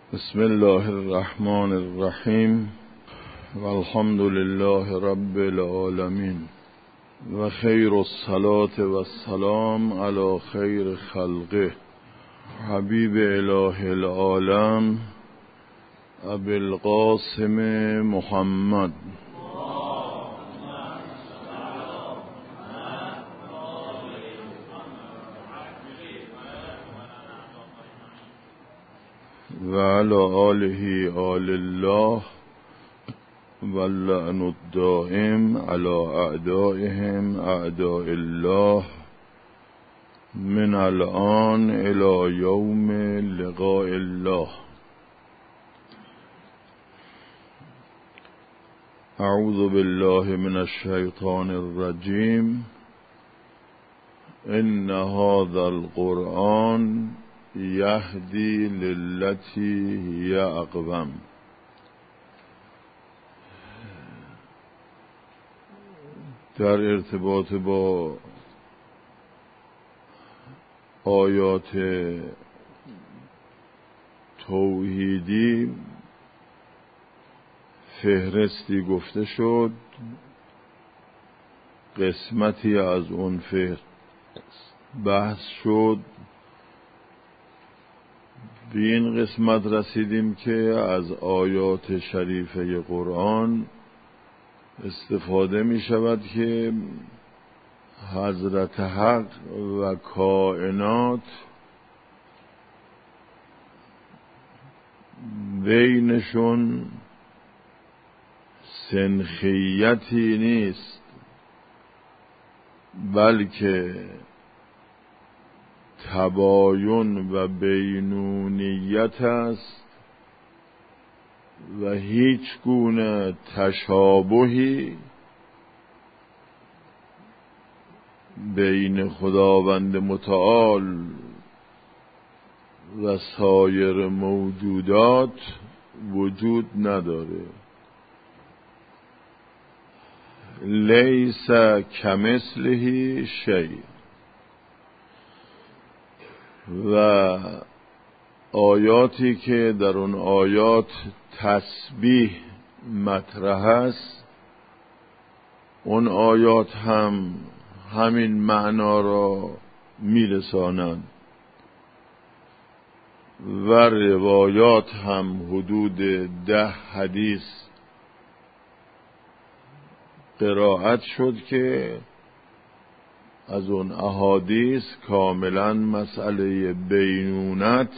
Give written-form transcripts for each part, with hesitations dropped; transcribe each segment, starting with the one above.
بسم الله الرحمن الرحیم والحمد لله رب العالمین و خیر الصلاة و السلام علی خیر خلقه حبیب اله العالم ابی القاسم محمد و علی آله آل الله واللعن الدائم علی اعدائهم اعداء الله من الآن الی یوم لقاء الله. اعوذ بالله من الشیطان الرجیم. ان هذا القرآن یهدی للتی هی اقوم. در ارتباط با آیات توحیدی فهرستی گفته شد، قسمتی از اون فهرست بحث شد. به این قسمت رسیدیم که از آیات شریفه قرآن استفاده می شود که حضرت حق و کائنات بینشون سنخیتی نیست، بلکه تباین و بینونیت است و هیچ گونه تشابهی بین خداوند متعال و سایر موجودات وجود نداره. لیس کمثله شیء. و آیاتی که در اون آیات تسبیح مطرح است، اون آیات هم همین معنا را میرسانند و روایات هم حدود 10 حدیث قرائت شد که از اون احادیث کاملا مسئله بینونت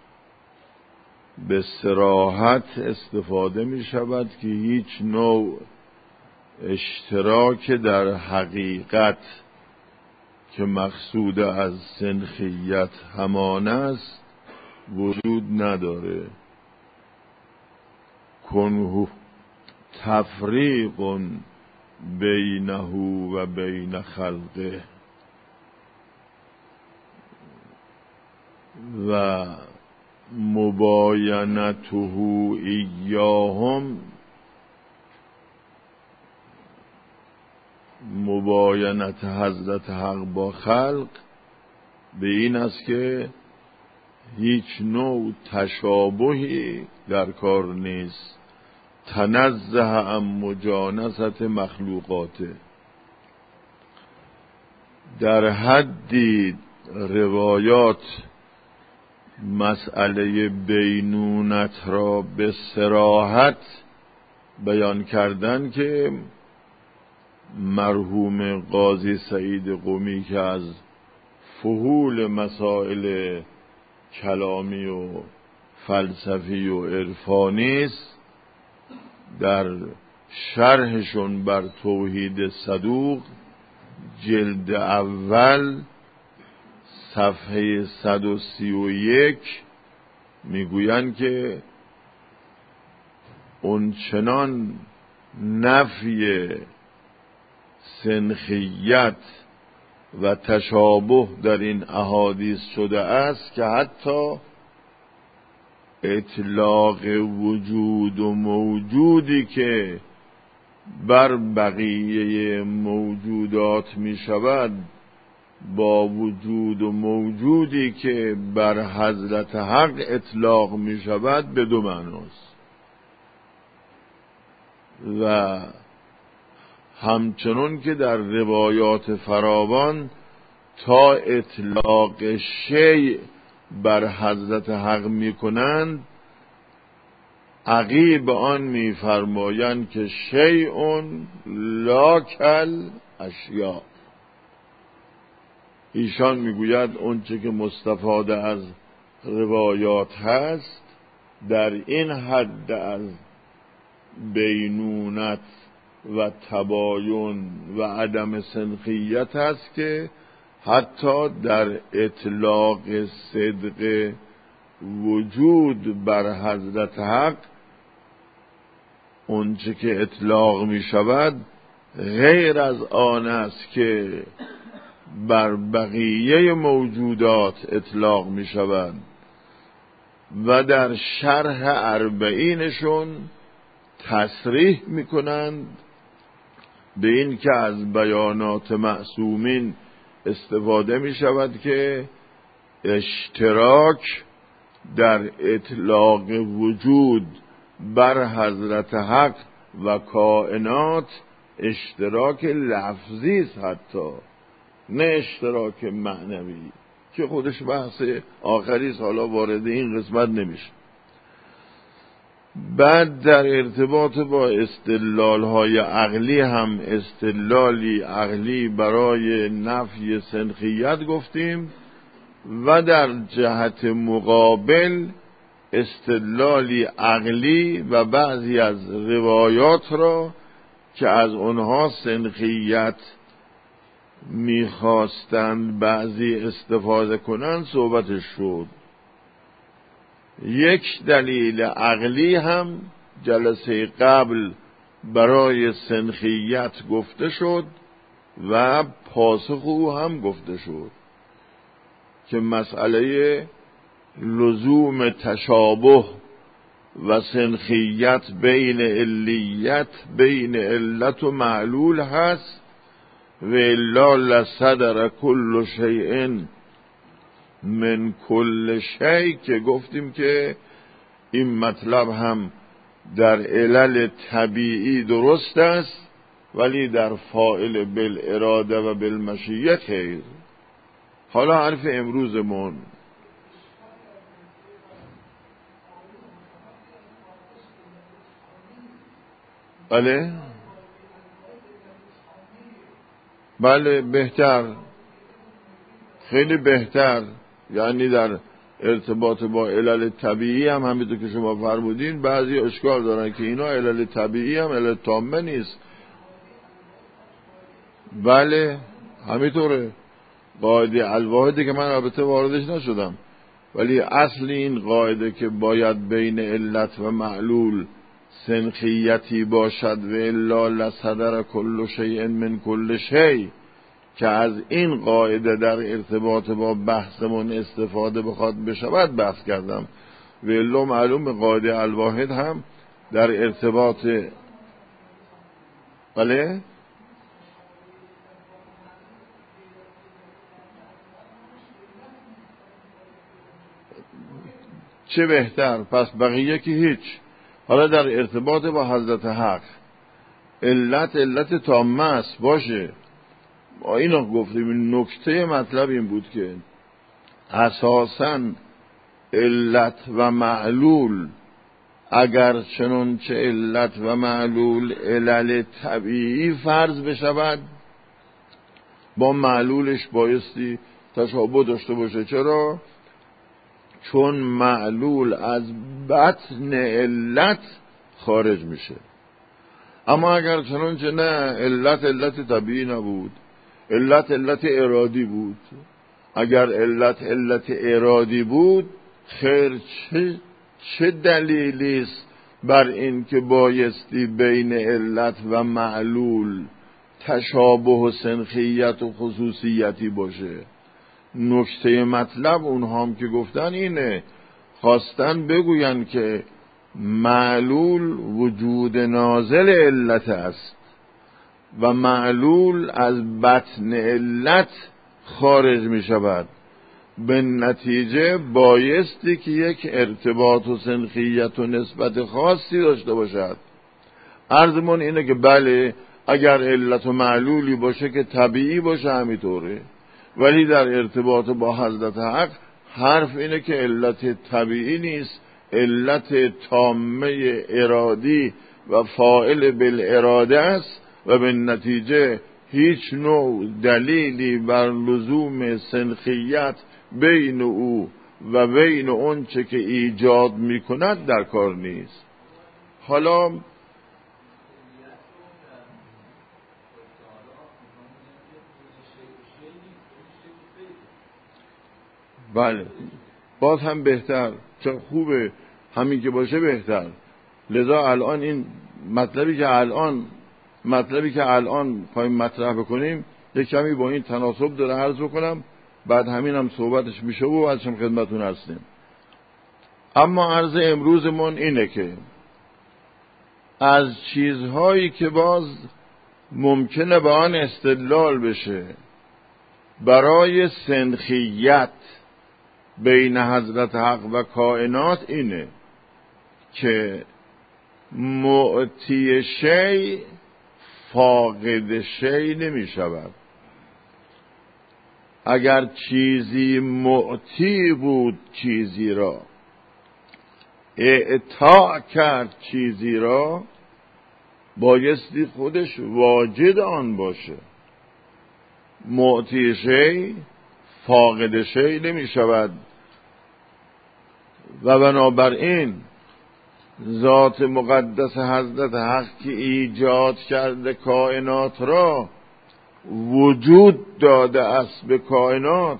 به صراحت استفاده می شود که هیچ نوع اشتراک در حقیقت که مقصود از سنخیت همان است وجود نداره. کنه تفریق بینه و بین خلقه و مباینته ایاهم، مباینت حضرت حق با خلق به این است که هیچ نوع تشابهی در کار نیست، تنزه عن مجانست مخلوقاته. در حدی روایات مسئله بینونت را به صراحت بیان کردن که مرحوم قاضی سعید قمی که از فحول مسائل کلامی و فلسفی و عرفانی است، در شرحشون بر توحید صدوق جلد اول صفحه 131 میگویند که اون چنان نفی سنخیت و تشابه در این احادیث شده است که حتی اطلاق وجود و موجودی که بر بقیه موجودات می شود با وجود و موجودی که بر حضرت حق اطلاق می شود به دو معناست و همچنان که در روایات فراوان تا اطلاق شیء بر حضرت حق می کنند عقیب آن می فرمایند که شیء لا کل اشیاء. ایشان میگوید اونچه که مستفاده از روایات هست در این حد از بینونت و تباین و عدم سنخیت هست که حتی در اطلاق صدق وجود بر حضرت حق اونچه که اطلاق می شود غیر از آن است که بر بقیه موجودات اطلاق می شود و در شرح اربعینشون تصریح می کنند به این که از بیانات معصومین استفاده می شود که اشتراک در اطلاق وجود بر حضرت حق و کائنات اشتراک لفظی است، حتی نه اشتراک معنوی که خودش بحث آخری است، حالا وارد این قسمت نمیشه. بعد در ارتباط با استدلال‌های عقلی هم استدلالی عقلی برای نفی سنخیت گفتیم و در جهت مقابل استدلالی عقلی و بعضی از روایات را که از اونها سنخیت میخواستند بعضی استفاده کنند صحبتش شد. یک دلیل عقلی هم جلسه قبل برای سنخیت گفته شد و پاسخ او هم گفته شد که مسئله لزوم تشابه و سنخیت بین علیت بین علت و معلول هست و الا لصدر کل شیء من کل شیء، که گفتیم که این مطلب هم در علل طبیعی درست است ولی در فاعل بالاراده و بالمشیه خیر. حالا حرف امروزمون بله بهتر، خیلی بهتر، یعنی در ارتباط با علل طبیعی هم همینطور که شما فرمودین بعضی اشکال دارن که اینا علل طبیعی هم علل تامه نیست. بله همینطوره، قاعده الواحدی که من البته واردش نشدم ولی اصل این قاعده که باید بین علت و معلول سنخیتی باشد و الا لصدر کل شیء من کل شیء، که از این قاعده در ارتباط با بحثمون استفاده بخواد بشود بحث کردم و الا معلوم قاعده الواحد هم در ارتباط بله چه بهتر، پس بقیه که هیچ. حالا در ارتباط با حضرت حق علت تامه است باشه، ما اینو گفتیم. نکته مطلب این بود که اساساً علت و معلول اگر چنانچه علت و معلول علل طبیعی فرض بشود با معلولش بایستی تشابه داشته باشه. چرا؟ چون معلول از بطن علت خارج میشه. اما اگر چنانچه نه، علت طبیعی نبود، علت ارادی بود. اگر علت ارادی بود خیر چه دلیلی است بر این که بایستی بین علت و معلول تشابه و سنخیت و خصوصیتی باشه؟ نکته مطلب اونها هم که گفتن اینه، خواستن بگوین که معلول وجود نازل علت است و معلول از بطن علت خارج می شود. به نتیجه بایستی که یک ارتباط و سنخیت و نسبت خاصی داشته باشد. عرضمون اینه که بله اگر علت و معلولی باشه که طبیعی باشه همینطوره، ولی در ارتباط با حضرت حق حرف اینه که علت طبیعی نیست، علت تامه ارادی و فاعل بالاراده است و به نتیجه هیچ نوع دلیلی بر لزوم سنخیت بین او و بین اون چه که ایجاد میکند در کار نیست. حالا بله باز هم بهتر، چون خوبه همین که باشه بهتر. لذا الان این مطلبی که الان پایین مطرح بکنیم یک کمی با این تناسب داره عرض بکنم، بعد همین هم صحبتش میشه و بعدش هم خدمتون هستیم. اما عرض امروزمون اینه که از چیزهایی که باز ممکنه به آن استدلال بشه برای سنخیت بین حضرت حق و کائنات اینه که معطی شی فاقد شی نمی شود. اگر چیزی معطی بود چیزی را، اعطا کرد چیزی را، بایستی خودش واجد آن باشه. معطی شی فاقد شی نمی شود و بنابراین ذات مقدس حضرت حق که ایجاد کرده کائنات را وجود داده است به کائنات،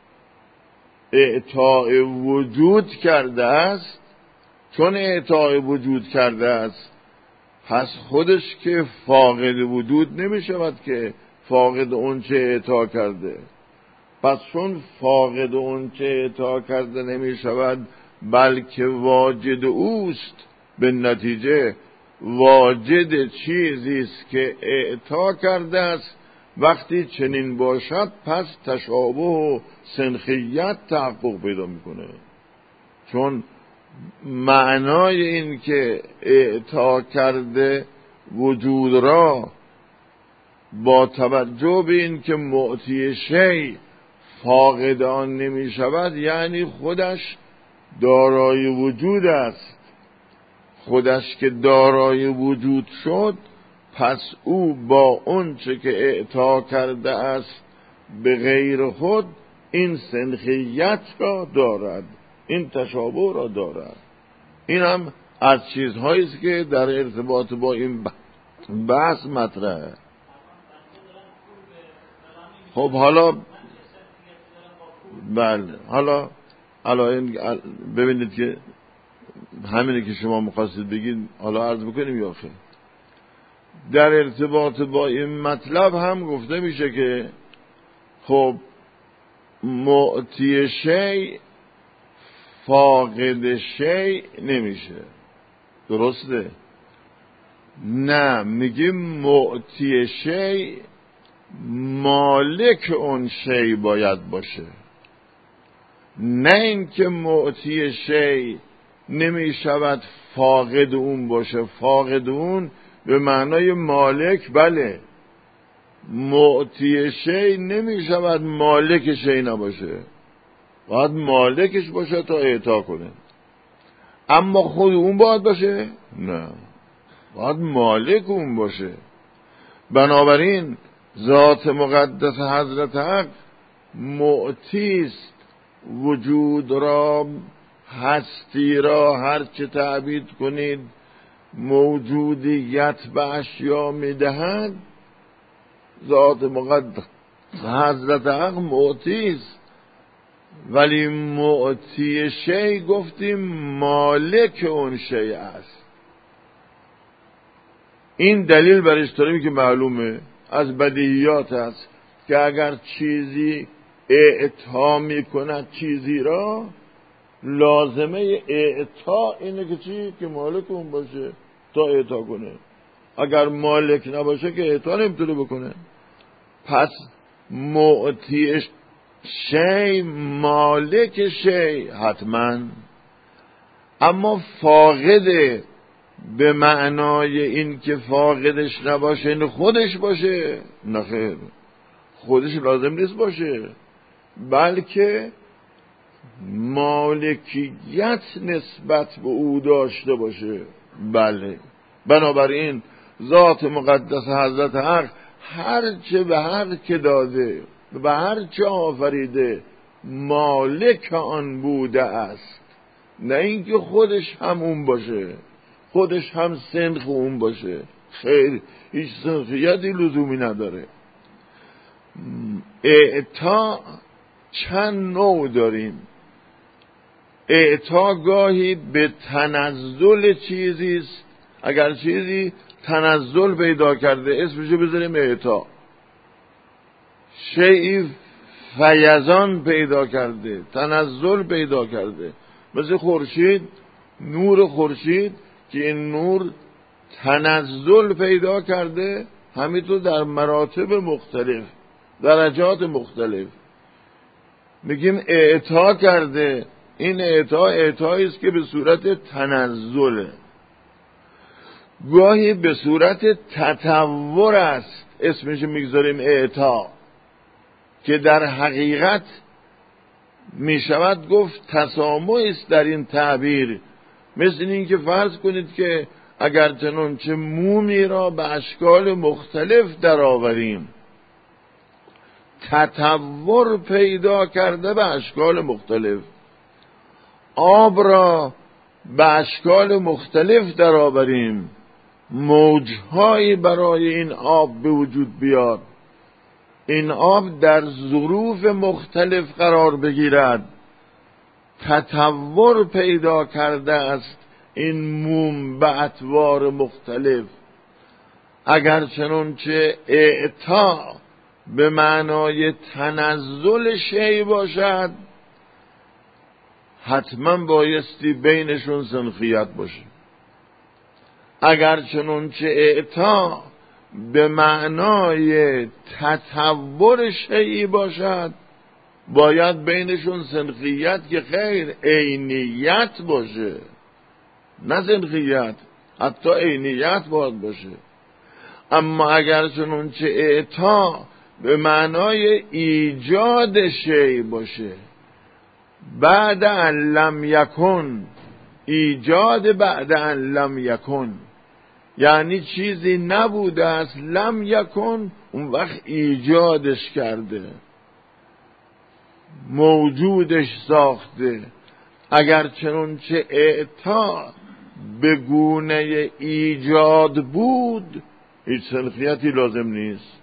اعطاء وجود کرده است. چون اعطاء وجود کرده است پس خودش که فاقد وجود نمی شود که فاقد اون چه اعطا کرده. پس چون فاقد اون چه اعطا کرده نمی شود بلکه واجد اوست، به نتیجه واجد چیزی است که اعطا کرده است. وقتی چنین باشد پس تشابه و سنخیت تحقق پیدا میکنه، چون معنای این که اعطا کرده وجود را با توجه به این که معطی شی فاقد آن نمی شود یعنی خودش دارای وجود است. خودش که دارای وجود شد پس او با اون چه که اعطا کرده است به غیر خود این سنخیت را دارد، این تشابه را دارد. این هم از چیزهایی است که در ارتباط با این بحث مطرحه. خب حالا بله حالا این ببینید که همینه که شما مخواستید بگید، حالا عرض بکنیم یا خیر. در ارتباط با این مطلب هم گفته میشه که خب معطی شی فاقد شی نمیشه، درسته؟ نه، میگیم معطی شی مالک اون شی باید باشه، نه اینکه معطی شی نمی شود فاقد اون باشه. فاقد اون به معنای مالک، بله، معطی شی نمی شود مالک شی نباشه، باید مالکش باشه تا اعطا کنه. اما خود اون باید باشه؟ نه، باید مالک اون باشه. بنابراین ذات مقدس حضرت حق معطی است وجود را، هستی را، هر چه تعبیر کنید موجودیت به اشیا میدهد. ذات مقدس حضرت حق معطی است، ولی معطی شی گفتیم مالک اون شی است. این دلیل بر اشتراکی که معلومه از بدیهیات است که اگر چیزی اعطا میکند چیزی را، لازمه اعطا اینه که چی؟ که مالک اون باشه تا اعطا کنه. اگر مالک نباشه که اعطا نمیتونه بکنه. پس معطی شی مالک شی حتما، اما فاقده به معنای این که فاقدش نباشه این خودش باشه، نه خیر، خودش لازم نیست باشه، بلکه مالکیت نسبت به او داشته باشه. بله، بنابراین ذات مقدس حضرت حق هرچه به هر که داده و هرچه آفریده مالک آن بوده است، نه اینکه خودش هم اون باشه، خودش هم سنخ اون باشه. خیر، هیچ سنخیتی لزومی نداره. اعطا چند نوع داریم. اعطا گاهی به تنزل چیزی است، اگر چیزی تنزل پیدا کرده اسمشو بذاریم اعطا. شیئی فیضان پیدا کرده، تنزل پیدا کرده، مثل خورشید، نور خورشید که این نور تنزل پیدا کرده، همینطور در مراتب مختلف، درجات مختلف میگیم اعطا کرده. این اعطایی است که به صورت تنزله، گاهی به صورت تطور است، اسمش میگذاریم اعطا، که در حقیقت میشود گفت تسامح است در این تعبیر. مثل این که فرض کنید که اگر چنانچه مومی را به اشکال مختلف در آوریم، تطور پیدا کرده به اشکال مختلف، آب را به اشکال مختلف در آوریم، موجهایی برای این آب به وجود بیاد، این آب در ظروف مختلف قرار بگیرد، تطور پیدا کرده است این موم به اطوار مختلف. اگر چنانچه اعطا به معنای تنزل شی باشد، حتما بایستی بینشون سنخیت باشه. اگر چنانچه اعطا به معنای تطور شیئی باشد، باید بینشون سنخیت که خیر عینیت باشه، نه سنخیت، حتی عینیت باید باشه. اما اگر چنانچه اعطا به معنای ایجاد شیء باشه، بعد ان لم یکن، ایجاد بعد ان لم یکن، یعنی چیزی نبوده است، لم یکن اون وقت ایجادش کرده، موجودش ساخته. اگر چنانچه اعطا به گونه ایجاد بود، هیچ سنخیتی لازم نیست.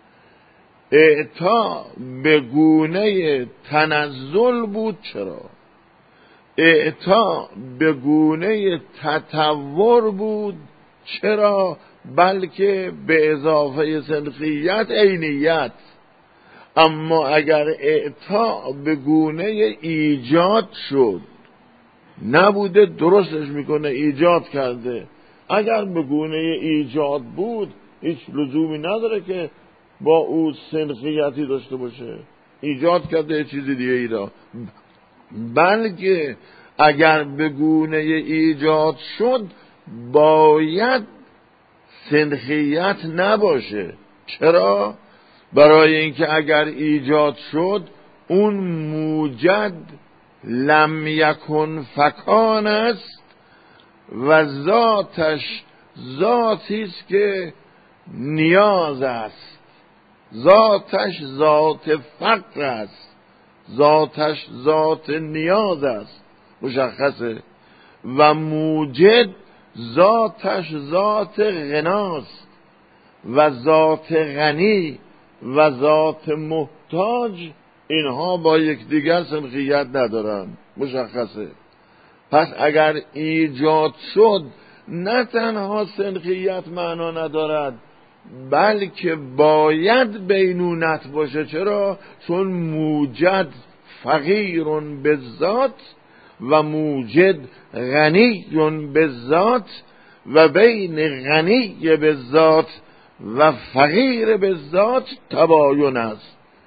اعطا به گونه تنزل بود، چرا؟ اعطا به گونه تطور بود، چرا؟ بلکه به اضافه سنخیت عینیت. اما اگر اعطا به گونه ایجاد شد، نبوده درستش میکنه، ایجاد کرده. اگر به گونه ایجاد بود، هیچ لزومی نداره که با او سنخیتی داشته باشه، ایجاد کرده چیز دیگه ای را. بلکه اگر به گونه ایجاد شد، باید سنخیت نباشه. چرا؟ برای اینکه اگر ایجاد شد، اون موجد لم یکن فکان است و ذاتش ذاتی است که نیاز است، ذاتش ذات فقر است، ذاتش ذات نیاز است، مشخصه. و موجد ذاتش ذات غناست و ذات غنی و ذات محتاج، اینها با یکدیگر سنخیت ندارن، مشخصه. پس اگر ایجاد شد، نه تنها سنخیت معنا ندارد، بلکه باید بینونت باشه. چرا؟ چون موجد فقیر به ذات و موجد غنی به ذات و بین غنی به ذات و فقیر به ذات تباین است.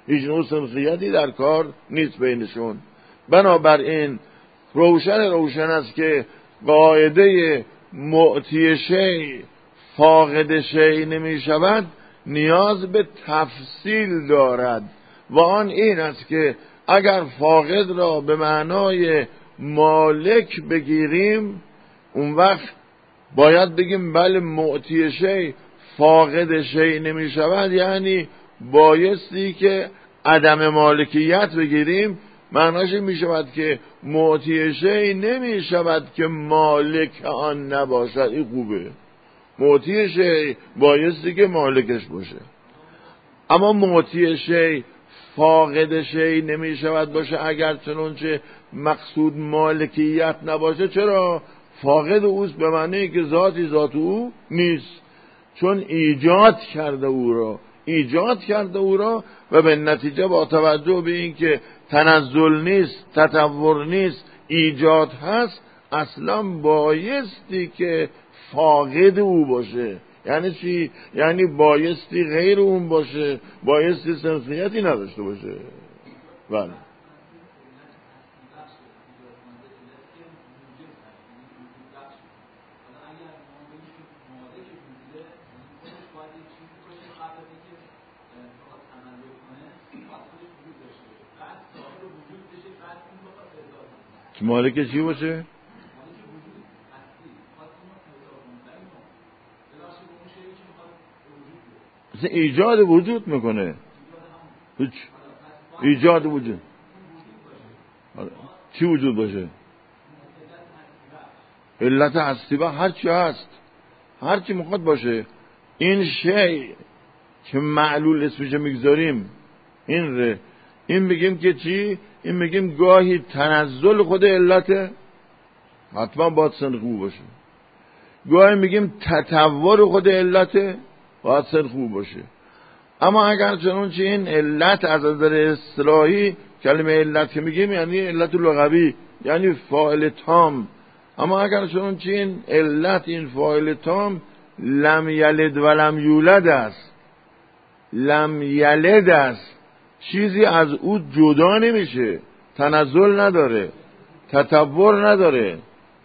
هیچ نوع سنخیتی در کار نیست بینشون. بنابراین روشن است که قاعده معطی شیء فاقد شیء نمی شود نیاز به تفصیل دارد و آن این است که اگر فاقد را به معنای مالک بگیریم اون وقت باید بگیم بله معطی شیء فاقد شیء نمی شود، یعنی بایستی که عدم مالکیت بگیریم، معناش می شود که معطی شیء نمی شود که مالک آن نباشد. این خوبه، معطی شیء بایستی که مالکش باشه. اما معطی شیء فاقد شیء نمی شود باشه اگر چنانچه مقصود مالکیت نباشه. چرا؟ فاقد اوست به معنی که ذاتی ذات او نیست، چون ایجاد کرده او را و به نتیجه با توجه به این که تنزل نیست، تطور نیست، ایجاد هست، اصلا بایستی که فاقد او باشه. یعنی چی؟ یعنی بایستی غیر اون باشه، بایستی سنخیتی نداشته باشه. بله مالک چی باشه؟ مثلا ایجاد وجود میکنه. هیچ ایجاد وجود چی وجود باشه؟ علت هستی با هرچی هست، هرچی میخواد باشه. این شیء که معلول اسمش میگذاریم این بگیم که چی؟ این بگیم گاهی تنزل خود علته، حتما باید سنخو باشه. گاهی میگیم تطور خود علته، باید سنخو باشه. اما اگر چنانچه این علت از نظر اصطلاحی، کلمه علت که میگیم یعنی علت لغوی، یعنی فاعل تام. اما اگر چنانچه این علت، این فاعل تام لم یلد و لم یولد است، لم یلد است، چیزی از او جدا نمیشه، تنزل نداره، تطور نداره.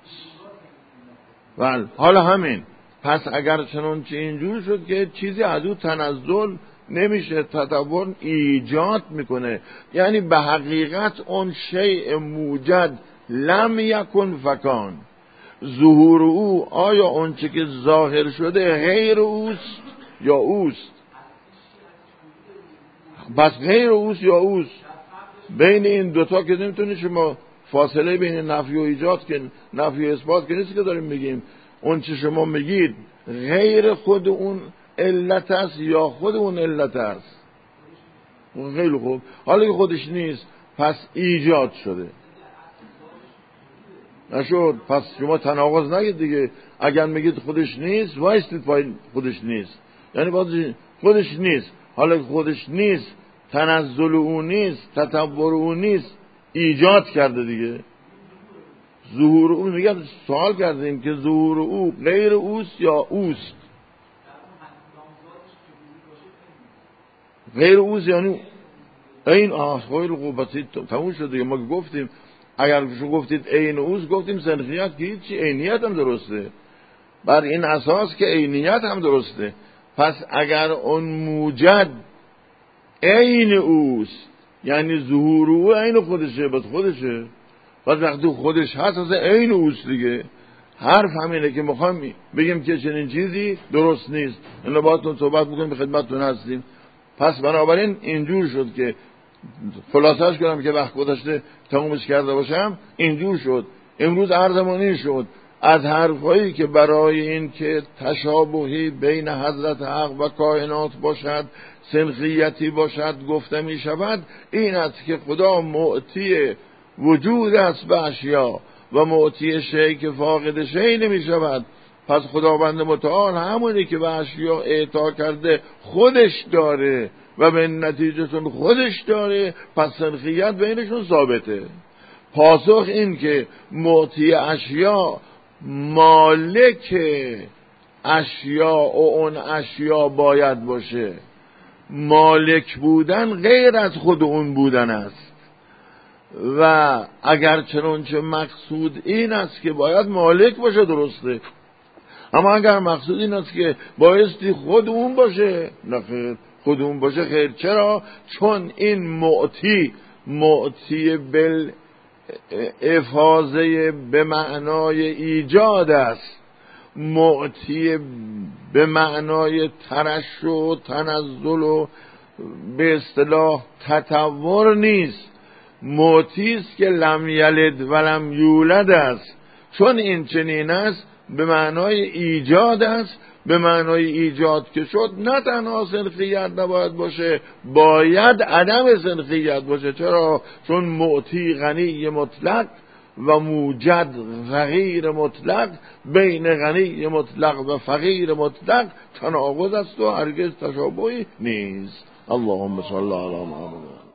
بله حالا همین. پس اگر چنانچه اینجور شد که چیزی از او تنزل نمیشه، تطور ایجاد میکنه، یعنی به حقیقت اون شیء موجد لم یکن فکان. ظهور او، آیا اون چه که ظاهر شده غیر اوست یا اوست؟ بس غیر اوست یا اوست. بین این دوتا که نمیتونی شما فاصله بین نفی و ایجاد که نفی و اثبات که نیست که داریم میگیم. اون چه شما میگید غیر خود اون علت است یا خود اون علت است. اون خیلی خوب. حالا که خودش نیست پس ایجاد شده نشد. پس شما تناقض نگید دیگه. اگر میگید خودش نیست وایستید پایین خودش نیست، یعنی باید خودش نیست. حالا که خودش نیست، تنزل او نیست، تطور او نیست، ایجاد کرده دیگه. ظهور او، میگه سوال کردیم که ظهور او غیر اوست یا اوست؟ غیر اوست یعنی این خیلی خوب. بسید تموم شد دیگه. ما گفتیم اگر شما گفتید عین اوست، گفتیم سنخیت که هیچی، عینیت هم درسته، بر این اساس که عینیت هم درسته. پس اگر اون موجد عین اوست یعنی ظهور او عین خودشه، بس خودشه. پس وقتی خودش هست از عین اوست دیگه. حرف همینه که میخوام بگیم که چنین چیزی درست نیست. اینو باهاتون صحبت بکنیم، به خدمتتون هستیم. پس بنابراین اینجور شد که خلاصش کنم که وقت گذشته تمومش کرده باشم. اینجور شد امروز عرضمون این شد از حرفایی که برای این که تشابهی بین حضرت حق و کائنات باشد، سنخیتی باشد گفته می شود، این است که خدا معطی وجود است به اشیا و معطی شیء که فاقد شیء نمی شود. پس خداوند متعال همونی که به اشیا اعطا کرده خودش داره و به نتیجه چون خودش داره پس سنخیت بینشون ثابته. پاسخ این که معطی اشیا مالک اشیا و اون اشیا باید باشه. مالک بودن غیر از خود اون بودن است و اگر چنانچه مقصود این است که باید مالک باشه درسته، اما اگر مقصود این است که بایستی خود اون باشه، نه خیر، خود اون باشه خیر. چرا؟ چون این معطی افاضه به معنای ایجاد است، معطی به معنای ترشح و تنزل و به اصطلاح تطور نیست. معطی است که لم یلد و لم یولد است. چون این چنین است به معنای ایجاد است. به معنای ایجاد که شد نه تنها سنخیت نباید باشه، باید عدم سنخیت باشه. چرا؟ چون معطی غنی مطلق و موجد فقیر مطلق، بین غنی مطلق و فقیر مطلق تناقض است و هرگز تشابهی نیست. اللهم صل علی محمد.